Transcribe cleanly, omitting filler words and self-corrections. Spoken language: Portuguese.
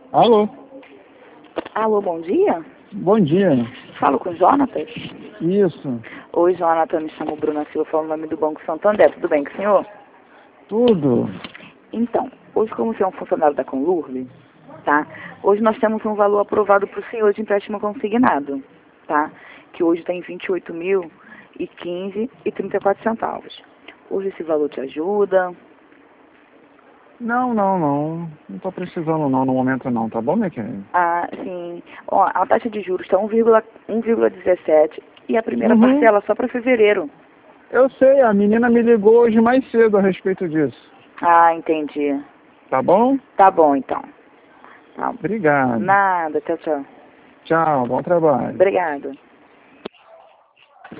Alô? Alô, bom dia? Bom dia. Falo com o Jonatas? Isso. Oi, Jonatas, me chamo Bruna Silva, falo o nome do Banco Santander. Tudo bem com o senhor? Tudo. Então, hoje como o senhor é um funcionário da Conlurb, tá? Hoje nós temos um valor aprovado para o senhor de empréstimo consignado, tá? Que hoje está em 28.015,34. Hoje esse valor te ajuda? Não. Não tô precisando não, no momento não, tá bom, minha querida? Ah, sim. Ó, a taxa de juros está 1,17 e a primeira Uhum. parcela só para fevereiro. Eu sei, a menina me ligou hoje mais cedo a respeito disso. Ah, entendi. Tá bom? Tá bom, então. Tá. Obrigado. Nada, tchau, tchau. Tchau, bom trabalho. Obrigada.